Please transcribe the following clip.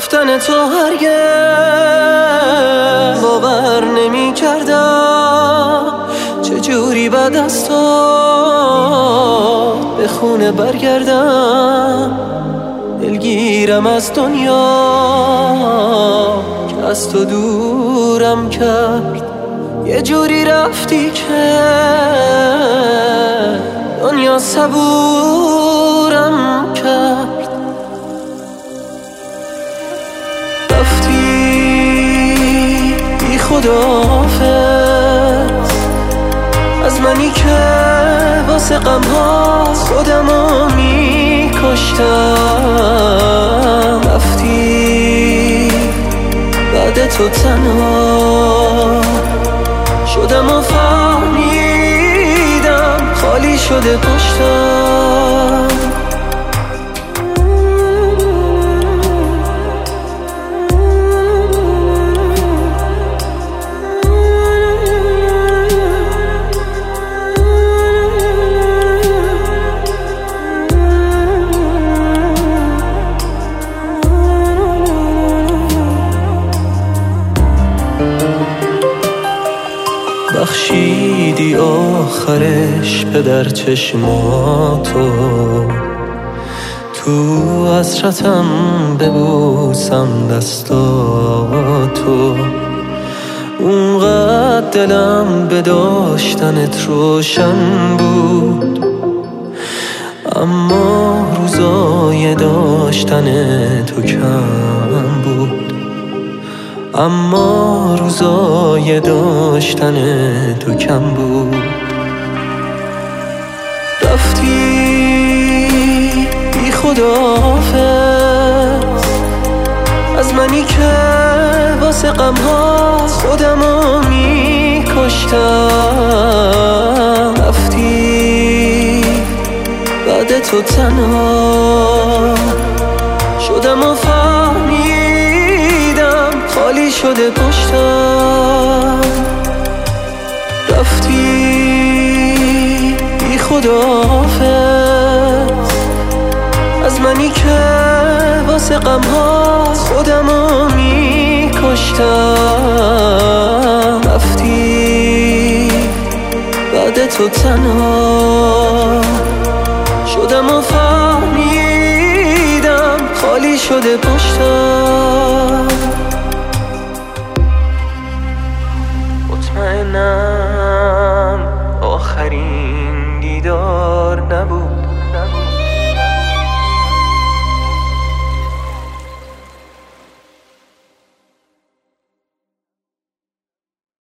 رفتن تو هرگز باور نمی کردم، چجوری بعد از تو به خونه برگردم. دلگیرم از دنیا که از تو دورم کرد، یه جوری رفتی که دنیا صبورم کرد. رفتی بی خداحافظ از منی که واسه غم‌ها خودمو می‌کشتم. رفتی بعد تو تنها شدم و فهمیدم خالی شده پشتم. بخشیدی آخرش پدر چشماتو، تو حسرتم ببوسم دستاتو. اونقدر دلم به داشتنت روشن بود، اما روزای داشتن تو کم بود. اما روزای داشتن تو کم بود. رفتی بی خداحافظ از منی که واسه غم‌ها خودمو می‌کشتم. رفتی بعد تو تنها شدم و فهمیدم خالی شده پشتم. رفتی بی خداحافظ از منی که واسه غم‌ها خودمو می‌کشتم. رفتی بعد تو تنها شدم و فهمیدم خالی شده پشتم. مطمئنم آخرین